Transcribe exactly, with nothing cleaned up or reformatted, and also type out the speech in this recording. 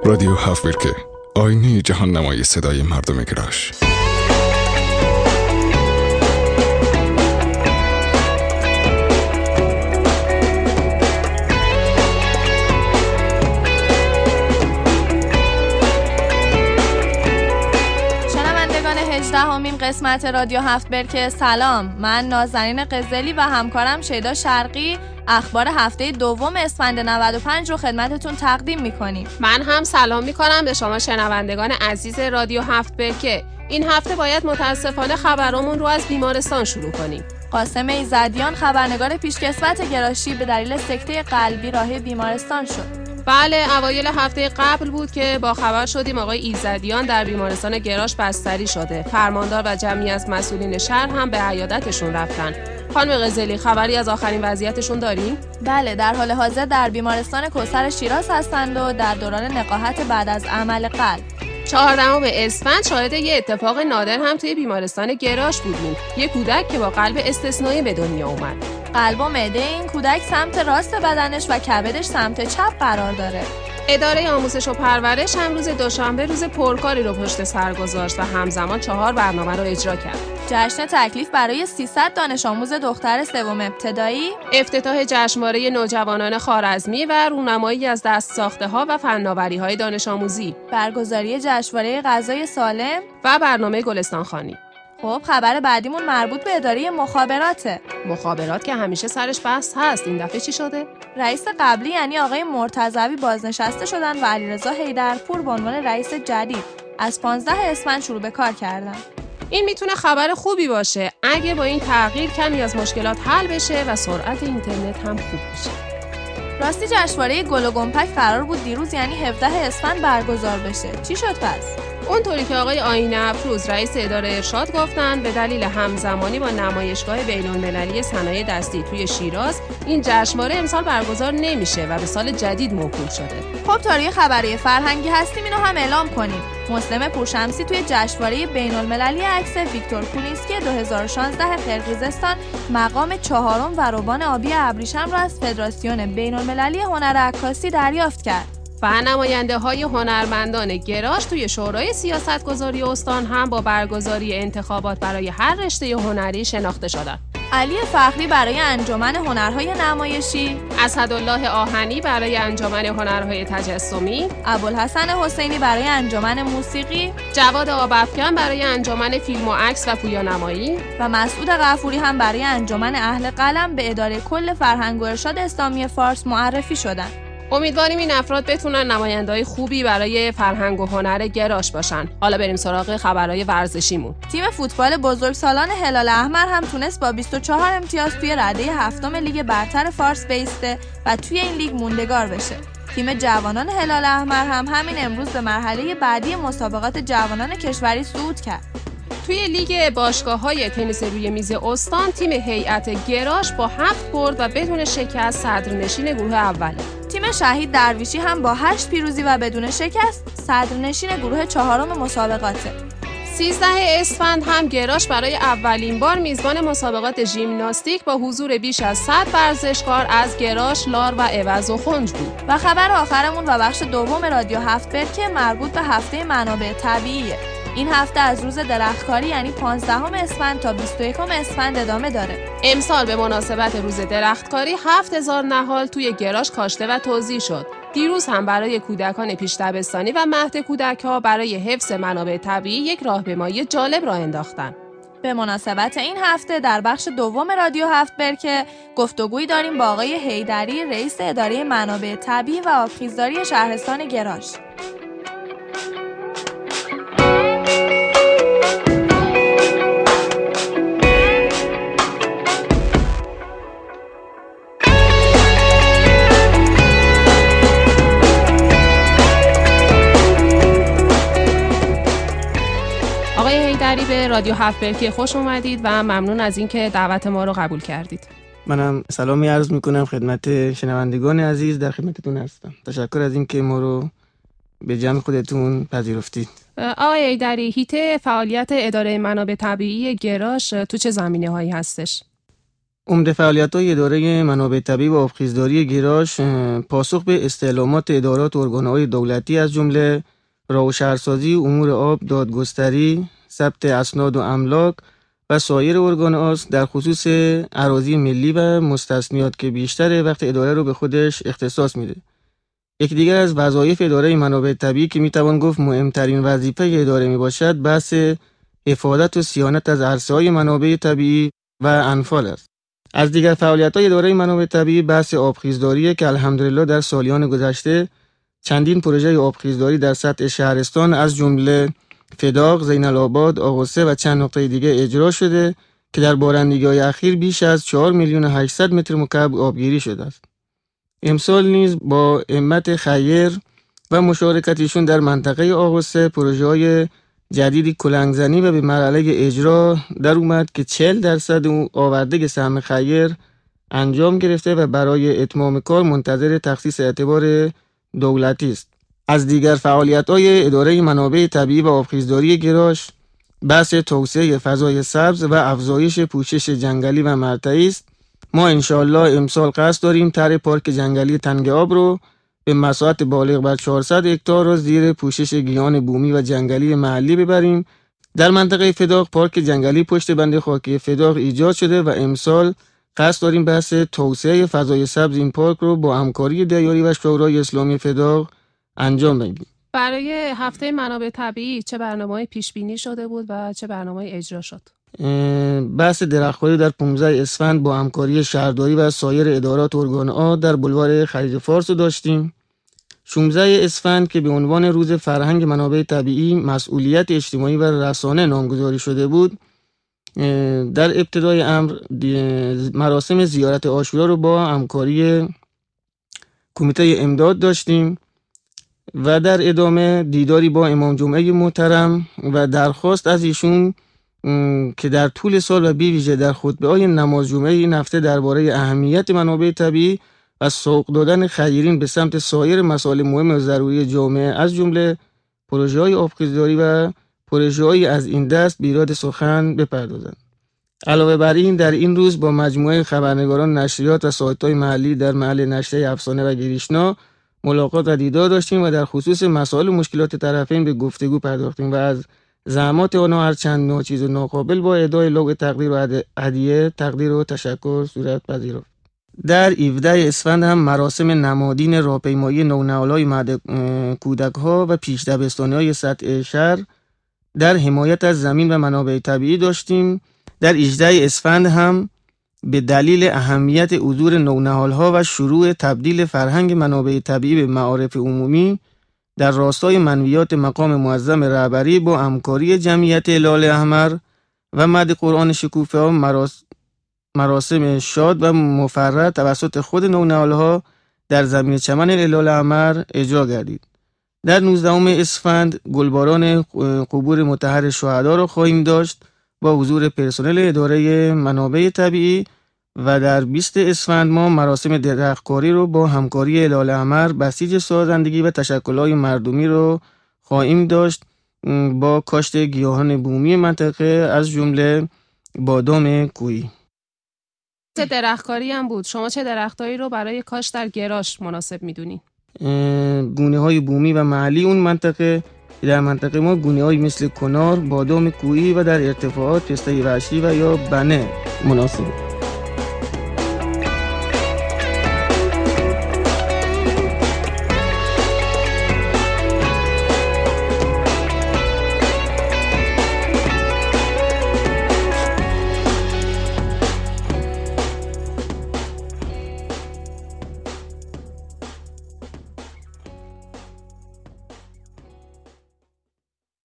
رادیو هفت برکه، آینه جهان نمای صدای مردم گراش. شنوندگان هجدهمین قسمت رادیو هفت برکه، سلام. من نازنین قزلی و همکارم شیدا شرقی اخبار هفته دوم اسفند نود و پنج رو خدمتتون تقدیم میکنیم. من هم سلام میکنم به شما شنوندگان عزیز رادیو هفت برکه. این هفته باید متاسفانه خبرامون رو از بیمارستان شروع کنیم. قاسم ایزدیان خبرنگار پیشکسوت گراشی به دلیل سکته قلبی راهی بیمارستان شد. بله، اوایل هفته قبل بود که با خبر شدیم آقای ایزدیان در بیمارستان گراش بستری شده. فرماندار و جمعی از مسئولین شهر هم به عیادتشون رفتن. خانم قزلی، خبری از آخرین وضعیتشون داریم؟ بله، در حال حاضر در بیمارستان کوثر شیراز هستند و در دوران نقاهت بعد از عمل قلب. چهاردهم اسفند شاهد یه اتفاق نادر هم توی بیمارستان گراش بودیم. یه کودک که با قلب استثنایی به دنیا اومد. قلب و معده این کودک سمت راست بدنش و کبدش سمت چپ قرار داره. اداره آموزش و پرورش هم روز دوشنبه روز پرکاری رو پشت سر گذاشت و همزمان چهار برنامه رو اجرا کرد. جشن تکلیف برای سیصد دانش آموز دختر سوم ابتدایی، افتتاح جشنواره نوجوانان خوارزمی و رونمایی از دستساخته‌ها و فناوری‌های دانش آموزی، برگزاری جشنواره غذای سالم و برنامه گلستانخوانی. خب خبر بعدیمون مربوط به اداره مخابراته. مخابرات که همیشه سرش بحث هست، این دفعه چی شده؟ رئیس قبلی یعنی آقای مرتضوی بازنشسته شدن و علیرضا حیدرپور به عنوان رئیس جدید از پانزده اسفند شروع به کار کردن. این میتونه خبر خوبی باشه اگه با این تغییر کمی از مشکلات حل بشه و سرعت اینترنت هم خوب بشه. راستی جشنواره گل و گمپک قرار بود دیروز یعنی هفده اسفند برگزار بشه. چی شد پس؟ اونطوری که آقای آیین افروز رئیس اداره ارشاد گفتن، به دلیل همزمانی با نمایشگاه بین‌المللی صنایع دستی توی شیراز این جشنواره امسال برگزار نمیشه و به سال جدید موکول شده. خب تا روی خبری فرهنگی هستیم اینو هم اعلام کنیم. مسلم پورشمسی توی جشنواره بین‌المللی عکس ویکتور پولینسکی دو هزار و شانزده قرقیزستان مقام چهارم و روبان آبی ابریشم را از فدراسیون بین‌المللی هنر عکاسی دریافت کرد. و نماینده های هنرمندان گراش توی شورای سیاستگذاری استان هم با برگزاری انتخابات برای هر رشته هنری شناخته شدند. علی فخری برای انجمن هنرهای نمایشی، اسدالله آهنی برای انجمن هنرهای تجسمی، ابوالحسن حسینی برای انجمن موسیقی، جواد آبافکن برای انجمن فیلم و عکس و پویانمایی و مسعود غفوری هم برای انجمن اهل قلم به اداره کل فرهنگ و ارشاد اسلامی فارس معرفی شدند. امیدواریم این افراد بتونن نماینده‌های خوبی برای فرهنگ و هنر گراش باشن. حالا بریم سراغ خبرهای ورزشیمون. تیم فوتبال بزرگسالان هلال احمر هم تونست با بیست و چهار امتیاز توی رده هفتم لیگ برتر فارس بیسته و توی این لیگ موندگار بشه. تیم جوانان هلال احمر هم همین امروز به مرحله بعدی مسابقات جوانان کشوری صعود کرد. توی لیگ باشگاه‌های تنیس روی میز استان تیم هیئت گراش با هفت برد و بدون شکست صدرنشین گروه اوله. تیم شهید درویشی هم با هشت پیروزی و بدون شکست صدرنشین گروه چهارم مسابقاته. سیزده اسفند هم گراش برای اولین بار میزبان مسابقات ژیمناستیک با حضور بیش از صد ورزشکار از گراش، لار و عوض و خنج بود. و خبر آخرمون و بخش دوم رادیو هفت برکه مربوط به هفته منابع طبیعیه. این هفته از روز درختکاری یعنی پانزدهم اسفند تا بیست و یکم اسفند ادامه داره. امسال به مناسبت روز درختکاری هفت هزار نهال توی گراش کاشته و توزیع شد. دیروز هم برای کودکان پیش دبستانی و مهد کودک‌ها برای حفظ منابع طبیعی یک راهپیمایی جالب راه انداختن. به مناسبت این هفته در بخش دوم رادیو هفت برکه گفتگویی داریم با آقای حیدری رئیس اداره منابع طبیعی و آبخیزداری شهرستان گراش. به رادیو هفت برکه خوش اومدید و ممنون از اینکه دعوت ما رو قبول کردید. منم سلامی عرض میکنم خدمت شنوندگان عزیز، در خدمتتون هستم. تشکر از اینکه ما رو به جمع خودتون پذیرفتید. آقای حیدری، حیطه فعالیت اداره منابع طبیعی گراش تو چه زمینه‌هایی هستش؟ عمده فعالیت‌های اداره منابع طبیعی و آبخیزداری گراش پاسخ به استعلامات ادارات و ارگان‌های دولتی از جمله راه و شهرسازی امور آب، دادگستری، ثبت اسناد و املاک و سایر ارگان‌هاست در خصوص اراضی ملی و مستثنیات که بیشتر وقت اداره رو به خودش اختصاص میده. یکی دیگر از وظایف اداره منابع طبیعی که میتوان گفت مهمترین وظیفه اداره میباشد بحث حفاظت و صیانت از عرصه‌های منابع طبیعی و انفال است. از دیگر فعالیت‌های اداره منابع طبیعی بحث آبخیزداری که الحمدلله در سالیان گذشته چندین پروژه آبخیزداری در سطح شهرستان از جمله فداق، زین‌الآباد، آقوسه و چند نقطه دیگه اجرا شده که در بارندگی‌های اخیر بیش از چهار میلیون و هشتصد متر مکعب آبگیری شده است. امسال نیز با همت خیر و مشارکتشون در منطقه آقوسه پروژه‌های جدیدی کلنگزنی و به مرحله اجرا در اومد که چهل درصد آورده سهم خیر انجام گرفته و برای اتمام کار منتظر تخصیص اعتبار دولتی است. از دیگر فعالیت‌های اداره منابع طبیعی و آبخیزداری گراش بحث توسعه فضای سبز و افزایش پوشش جنگلی و مرتعی است. ما انشالله امسال قصد داریم طرح پارک جنگلی تنگ آب رو به مساحت بالغ بر چهارصد هکتار را زیر پوشش گیاهان بومی و جنگلی محلی ببریم. در منطقه فداق پارک جنگلی پشت بند خاکی فداق ایجاد شده و امسال قصد داریم بحث توسعه فضای سبز این پارک رو با همکاری دیاری و شورای اسلامی فداق انجام بدیم. برای هفته منابع طبیعی چه برنامه‌ای پیش بینی شده بود و چه برنامه‌ای اجرا شد؟ بحث درختکاری در پانزده اسفند با همکاری شهرداری و سایر ادارات و ارگان‌ها در بلوار خلیج فارس داشتیم. شانزده اسفند که به عنوان روز فرهنگ منابع طبیعی، مسئولیت اجتماعی و رسانه نامگذاری شده بود، در ابتدای امر مراسم زیارت عاشورا رو با همکاری کمیته امداد داشتیم و در ادامه دیداری با امام جمعه محترم و درخواست از ایشون که در طول سال و بی ویژه در خطبه‌های نماز جمعه این هفته درباره اهمیت منابع طبیعی و سوق دادن خیرین به سمت سایر مسائل مهم و ضروری جامعه از جمله پروژه‌های آبخیزداری و پروژه‌های از این دست به ایراد سخن بپردازند. علاوه بر این در این روز با مجموعه خبرنگاران، نشریات و سایت‌های محلی در محل نشریه افسانه و گریشنا ملاقات و دیدار داشتیم و در خصوص مسائل و مشکلات طرفین به گفتگو پرداختیم و از زحمات آنها هرچند ناچیز و ناقابل با ادای لوح تقدیر و هدیه تقدیر و تشکر صورت پذیرفت. در هفدهم اسفند هم مراسم نمادین راهپیمایی نونهال‌های مهد کودک‌ها و پیش دبستانی‌های سطح شهر در حمایت از زمین و منابع طبیعی داشتیم. در هجدهم اسفند هم به دلیل اهمیت حضور نونهال‌ها و شروع تبدیل فرهنگ منابع طبیعی به معارف عمومی در راستای منویات مقام معظم رهبری با همکاری جمعیت هلال احمر و مد قرآن شکوفه ها مراس... مراسم شاد و مفرح توسط خود نونهال‌ها در زمین چمن هلال احمر اجرا گردید. در نوزدهم اسفند گلباران قبور مطهر شهدا را خواهیم داشت با حضور پرسنل اداره منابع طبیعی و در بیستم اسفند ما مراسم درختکاری رو با همکاری هلال احمر بسیج سازندگی و تشکل‌های مردمی رو خواهیم داشت با کاشت گیاهان بومی منطقه از جمله بادام کوهی. چه درختکاری هم بود. شما چه درختایی رو برای کاشت در گراش مناسب می‌دونید؟ گونه‌های بومی و محلی اون منطقه، در منطقه ما گونه‌های مثل کنار، بادام کوهی و در ارتفاعات پسته وحشی و یا بنه مناسب.